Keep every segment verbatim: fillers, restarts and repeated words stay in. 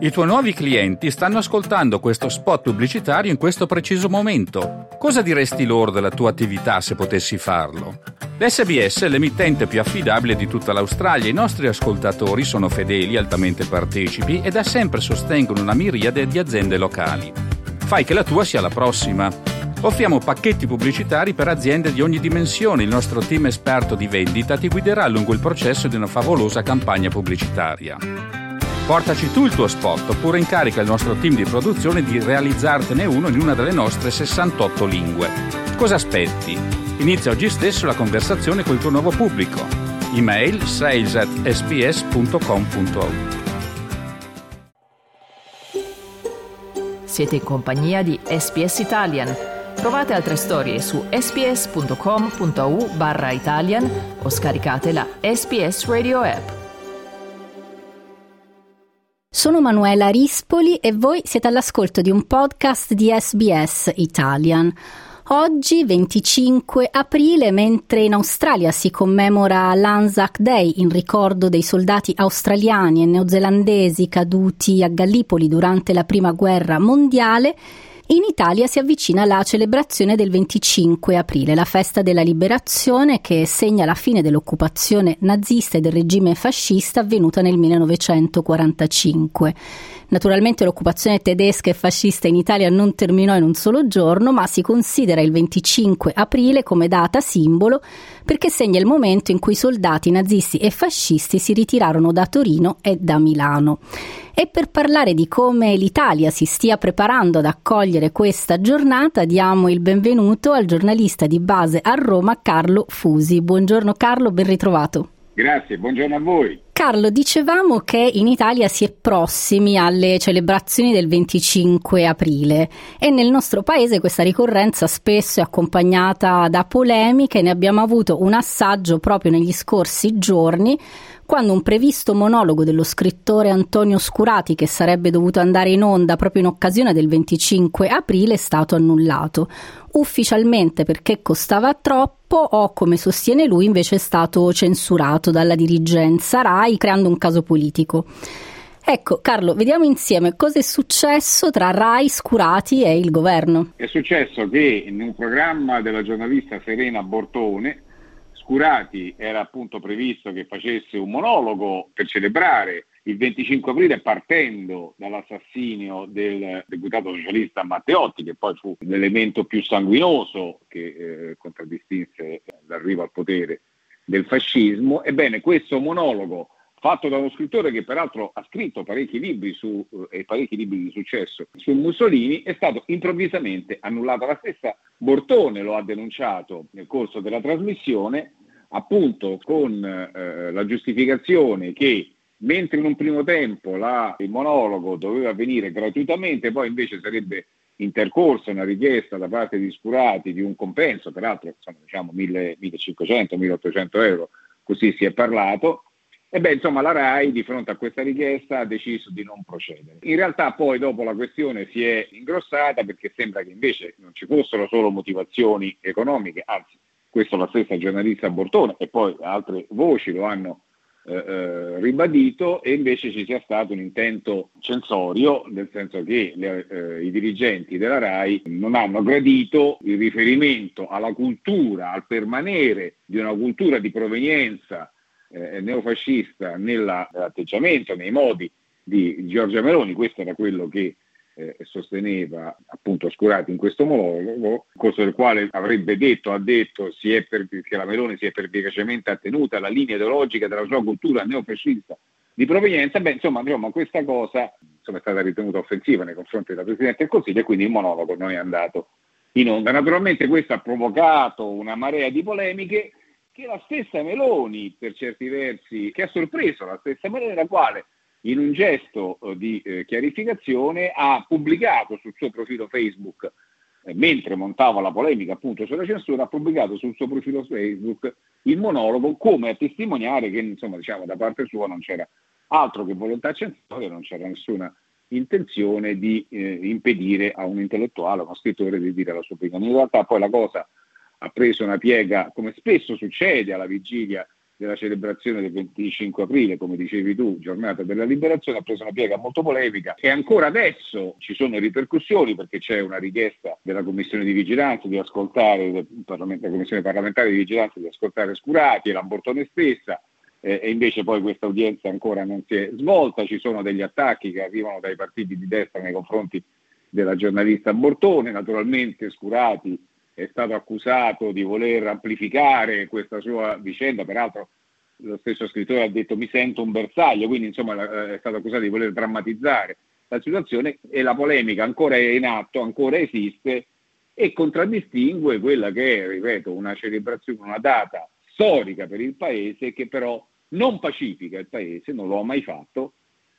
I tuoi nuovi clienti stanno ascoltando questo spot pubblicitario in questo preciso momento. Cosa diresti loro della tua attività se potessi farlo? L'S B S è l'emittente più affidabile di tutta l'Australia. I nostri ascoltatori sono fedeli, altamente partecipi e da sempre sostengono una miriade di aziende locali. Fai che la tua sia la prossima. Offriamo pacchetti pubblicitari per aziende di ogni dimensione. Il nostro team esperto di vendita ti guiderà lungo il processo di una favolosa campagna pubblicitaria. Portaci tu il tuo spot oppure incarica il nostro team di produzione di realizzartene uno in una delle nostre sessantotto lingue. Cosa aspetti? Inizia oggi stesso la conversazione col tuo nuovo pubblico. Email sales at s b s punto com punto a u. Siete in compagnia di S B S Italian. Trovate altre storie su sbs.com.au barra Italian o scaricate la S B S Radio app. Sono Manuela Rispoli e voi siete all'ascolto di un podcast di S B S Italian. Oggi, venticinque aprile, mentre in Australia si commemora l'Anzac Day in ricordo dei soldati australiani e neozelandesi caduti a Gallipoli durante la Prima Guerra Mondiale, in Italia si avvicina la celebrazione del venticinque aprile, la festa della liberazione che segna la fine dell'occupazione nazista e del regime fascista avvenuta nel millenovecentoquarantacinque. Naturalmente l'occupazione tedesca e fascista in Italia non terminò in un solo giorno, ma si considera il venticinque aprile come data simbolo perché segna il momento in cui i soldati nazisti e fascisti si ritirarono da Torino e da Milano. E per parlare di come l'Italia si stia preparando ad accogliere questa giornata, diamo il benvenuto al giornalista di base a Roma, Carlo Fusi. Buongiorno Carlo, ben ritrovato. Grazie, buongiorno a voi. Carlo, dicevamo che in Italia si è prossimi alle celebrazioni del venticinque aprile e nel nostro paese questa ricorrenza spesso è accompagnata da polemiche. Ne abbiamo avuto un assaggio proprio negli scorsi giorni, quando un previsto monologo dello scrittore Antonio Scurati, che sarebbe dovuto andare in onda proprio in occasione del venticinque aprile, è stato annullato. Ufficialmente perché costava troppo o, come sostiene lui, invece è stato censurato dalla dirigenza RAI, creando un caso politico. Ecco, Carlo, vediamo insieme cosa è successo tra RAI, Scurati e il governo. È successo che in un programma della giornalista Serena Bortone, Scurati era appunto previsto che facesse un monologo per celebrare il venticinque aprile partendo dall'assassinio del deputato socialista Matteotti, che poi fu l'elemento più sanguinoso che eh, contraddistinse l'arrivo al potere del fascismo. Ebbene, questo monologo, fatto da uno scrittore che peraltro ha scritto parecchi libri su e eh, parecchi libri di successo su Mussolini, è stato improvvisamente annullato. La stessa Bortone lo ha denunciato nel corso della trasmissione, appunto con eh, la giustificazione che mentre in un primo tempo la, il monologo doveva avvenire gratuitamente, poi invece sarebbe intercorsa una richiesta da parte di Scurati di un compenso, peraltro insomma, diciamo millecinquecento milleottocento euro, così si è parlato. E beh, insomma, la RAI di fronte a questa richiesta ha deciso di non procedere. In realtà poi dopo la questione si è ingrossata perché sembra che invece non ci fossero solo motivazioni economiche, anzi questo la stessa giornalista Bortone e poi altre voci lo hanno eh, eh, ribadito, e invece ci sia stato un intento censorio, nel senso che le, eh, i dirigenti della RAI non hanno gradito il riferimento alla cultura, al permanere di una cultura di provenienza Eh, neofascista nella, nell'atteggiamento, nei modi di Giorgia Meloni. Questo era quello che eh, sosteneva appunto Scurati in questo monologo, nel corso del quale avrebbe detto, ha detto si è per, che la Meloni si è pervicacemente attenuta alla linea ideologica della sua cultura neofascista di provenienza. Beh, insomma, diciamo, questa cosa insomma, è stata ritenuta offensiva nei confronti della Presidente del Consiglio e quindi il monologo non è andato in onda. Naturalmente questo ha provocato una marea di polemiche che la stessa Meloni, per certi versi, che ha sorpreso la stessa Meloni, la quale in un gesto eh, di eh, chiarificazione ha pubblicato sul suo profilo Facebook, eh, mentre montava la polemica appunto sulla censura, ha pubblicato sul suo profilo Facebook il monologo come a testimoniare che insomma diciamo da parte sua non c'era altro che volontà censoria, non c'era nessuna intenzione di eh, impedire a un intellettuale, a uno scrittore di dire la sua opinione. In realtà poi la cosa ha preso una piega, come spesso succede alla vigilia della celebrazione del venticinque aprile, come dicevi tu, giornata della liberazione, ha preso una piega molto polemica e ancora adesso ci sono ripercussioni perché c'è una richiesta della Commissione di Vigilanza di ascoltare, della Commissione parlamentare di Vigilanza di ascoltare Scurati e la Bortone stessa, eh, e invece poi questa udienza ancora non si è svolta. Ci sono degli attacchi che arrivano dai partiti di destra nei confronti della giornalista Bortone. Naturalmente Scurati è stato accusato di voler amplificare questa sua vicenda, peraltro lo stesso scrittore ha detto mi sento un bersaglio, quindi insomma è stato accusato di voler drammatizzare la situazione e la polemica ancora è in atto, ancora esiste e contraddistingue quella che è, ripeto, una celebrazione, una data storica per il Paese che però non pacifica il Paese, non lo ha mai fatto,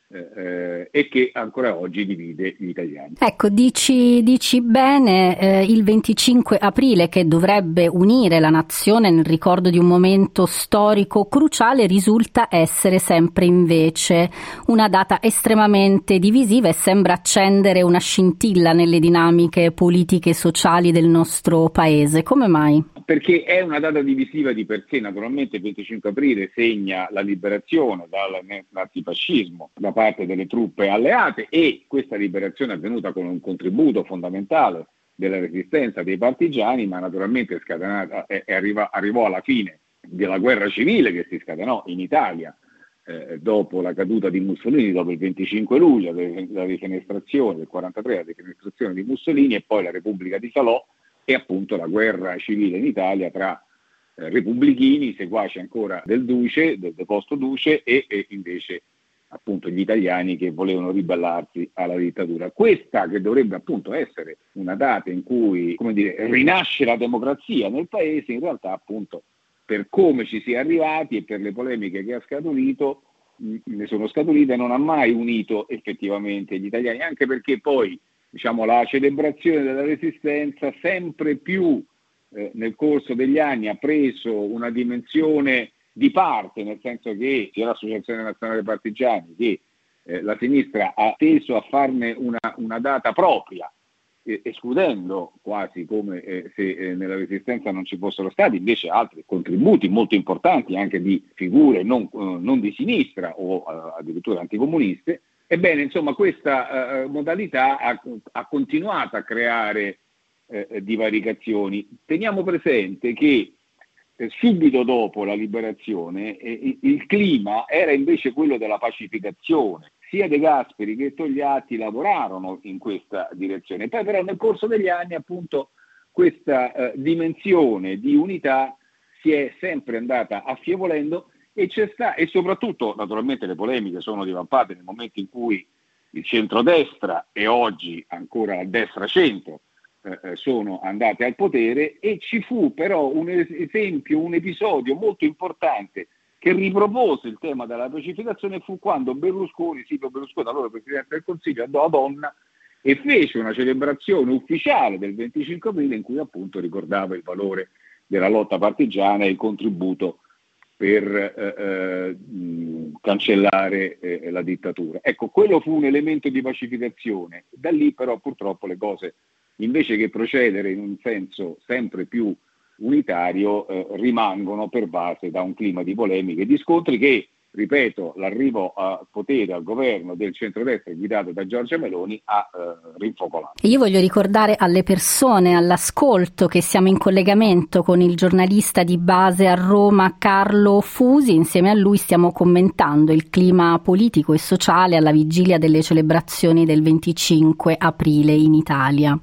Eh, e che ancora oggi divide gli italiani. Ecco, dici, dici bene, eh, il venticinque aprile che dovrebbe unire la nazione nel ricordo di un momento storico cruciale risulta essere sempre invece una data estremamente divisiva e sembra accendere una scintilla nelle dinamiche politiche e sociali del nostro paese. Come mai? Perché è una data divisiva di per sé. Naturalmente il venticinque aprile segna la liberazione dal nazifascismo da parte delle truppe alleate e questa liberazione è avvenuta con un contributo fondamentale della resistenza dei partigiani, ma naturalmente è scatenata, è, è arriva, arrivò alla fine della guerra civile che si scatenò in Italia eh, dopo la caduta di Mussolini, dopo il venticinque luglio, la rifenestrazione del quarantatré, la rifenestrazione di Mussolini e poi la Repubblica di Salò e appunto la guerra civile in Italia tra eh, repubblichini, seguaci ancora del Duce, del deposto Duce e, e invece appunto gli italiani che volevano ribellarsi alla dittatura. Questa che dovrebbe appunto essere una data in cui, come dire, rinasce la democrazia nel paese, in realtà appunto per come ci si è arrivati e per le polemiche che ha scaturito, ne sono scaturite, non ha mai unito effettivamente gli italiani, anche perché poi diciamo la celebrazione della resistenza sempre più eh, nel corso degli anni ha preso una dimensione di parte, nel senso che sia l'Associazione Nazionale Partigiani che eh, la sinistra ha teso a farne una, una data propria, eh, escludendo quasi come eh, se eh, nella resistenza non ci fossero stati invece altri contributi molto importanti anche di figure non, eh, non di sinistra o eh, addirittura anticomuniste. Ebbene, insomma, questa eh, modalità ha, ha continuato a creare eh, divaricazioni. Teniamo presente che eh, subito dopo la liberazione eh, il clima era invece quello della pacificazione. Sia De Gasperi che Togliatti lavorarono in questa direzione. Poi però nel corso degli anni appunto questa eh, dimensione di unità si è sempre andata affievolendo e c'è sta, e soprattutto naturalmente le polemiche sono divampate nel momento in cui il centrodestra e oggi ancora la destra-centro eh, sono andate al potere e ci fu però un esempio, un episodio molto importante che ripropose il tema della pacificazione fu quando Berlusconi, Silvio Berlusconi, allora Presidente del Consiglio, andò a Onna e fece una celebrazione ufficiale del venticinque aprile in cui appunto ricordava il valore della lotta partigiana e il contributo per eh, eh, cancellare eh, la dittatura. Ecco, quello fu un elemento di pacificazione. Da lì però purtroppo le cose, invece che procedere in un senso sempre più unitario, eh, rimangono pervase da un clima di polemiche e di scontri che, ripeto, l'arrivo a potere al governo del centrodestra guidato da Giorgia Meloni ha eh, rinfocolato. Io voglio ricordare alle persone all'ascolto che siamo in collegamento con il giornalista di base a Roma Carlo Fusi. Insieme a lui stiamo commentando il clima politico e sociale alla vigilia delle celebrazioni del venticinque aprile in Italia.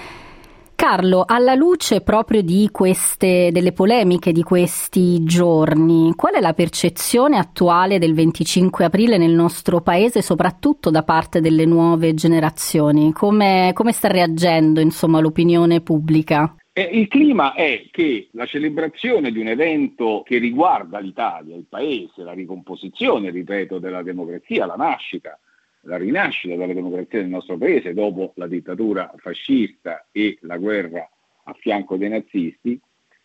Carlo, alla luce proprio di queste delle polemiche di questi giorni, qual è la percezione attuale del venticinque aprile nel nostro paese, soprattutto da parte delle nuove generazioni? Come, come sta reagendo, insomma, l'opinione pubblica? Eh, il clima è che la celebrazione di un evento che riguarda l'Italia, il paese, la ricomposizione, ripeto, della democrazia, la nascita, la rinascita della democrazia del nostro paese dopo la dittatura fascista e la guerra a fianco dei nazisti,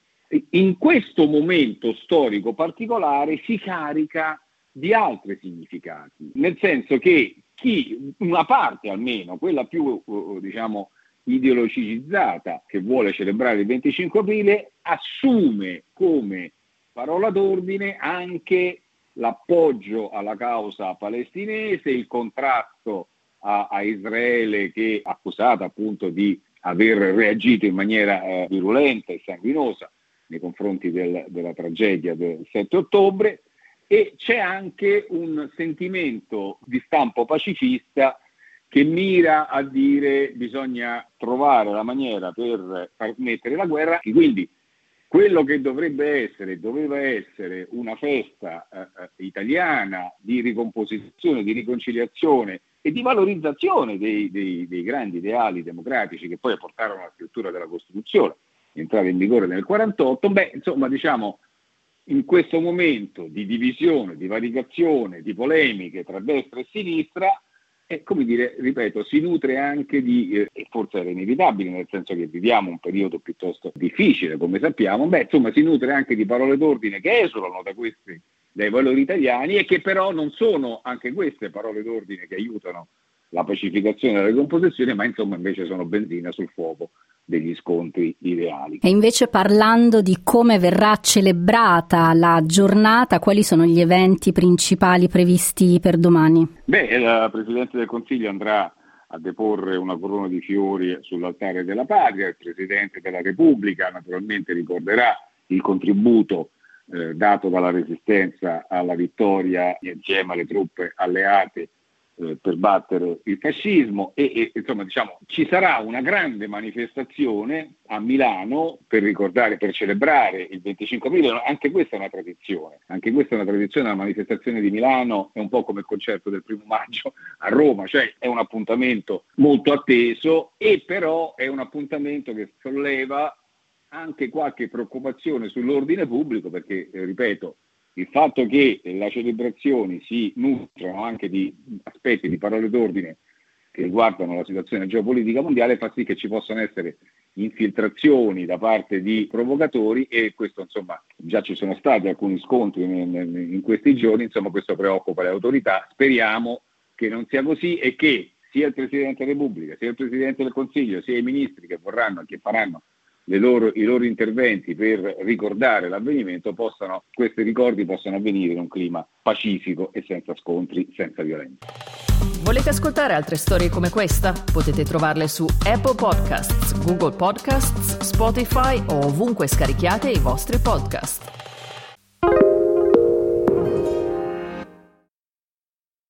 in questo momento storico particolare si carica di altri significati, nel senso che chi, una parte almeno, quella più diciamo ideologicizzata, che vuole celebrare il venticinque aprile, assume come parola d'ordine anche l'appoggio alla causa palestinese, il contrasto a, a Israele, che è accusata appunto di aver reagito in maniera eh, virulenta e sanguinosa nei confronti del, della tragedia del sette ottobre, e c'è anche un sentimento di stampo pacifista che mira a dire bisogna trovare la maniera per far smettere la guerra, e quindi quello che dovrebbe essere, doveva essere una festa eh, italiana di ricomposizione, di riconciliazione e di valorizzazione dei, dei, dei grandi ideali democratici che poi portarono alla scrittura della Costituzione, entrata in vigore nel quarantotto, beh, insomma, diciamo, in questo momento di divisione, di varicazione, di polemiche tra destra e sinistra, e come dire, ripeto, si nutre anche di, eh, e forse era inevitabile, nel senso che viviamo un periodo piuttosto difficile, come sappiamo, beh, insomma, si nutre anche di parole d'ordine che esulano da questi, dai valori italiani, e che però non sono anche queste parole d'ordine che aiutano la pacificazione e la ricomposizione, ma insomma invece sono benzina sul fuoco degli scontri ideali. E invece, parlando di come verrà celebrata la giornata, quali sono gli eventi principali previsti per domani? Beh, il Presidente del Consiglio andrà a deporre una corona di fiori sull'altare della patria, il Presidente della Repubblica naturalmente ricorderà il contributo eh, dato dalla Resistenza alla vittoria insieme alle truppe alleate per battere il fascismo, e, e insomma, diciamo, ci sarà una grande manifestazione a Milano per ricordare, per celebrare il venticinque aprile. Anche questa è una tradizione, anche questa è una tradizione, la manifestazione di Milano è un po' come il concerto del primo maggio a Roma, cioè è un appuntamento molto atteso, e però è un appuntamento che solleva anche qualche preoccupazione sull'ordine pubblico, perché, eh, ripeto, il fatto che le celebrazioni si nutrano anche di aspetti, di parole d'ordine che riguardano la situazione geopolitica mondiale, fa sì che ci possano essere infiltrazioni da parte di provocatori, e questo, insomma, già ci sono stati alcuni scontri in, in questi giorni, insomma questo preoccupa le autorità. Speriamo che non sia così e che sia il Presidente della Repubblica, sia il Presidente del Consiglio, sia i ministri che vorranno e che faranno Le loro, i loro interventi per ricordare l'avvenimento, possano, questi ricordi possano avvenire in un clima pacifico e senza scontri, senza violenza. Volete ascoltare altre storie come questa? Potete trovarle su Apple Podcasts, Google Podcasts, Spotify o ovunque scarichiate i vostri podcast.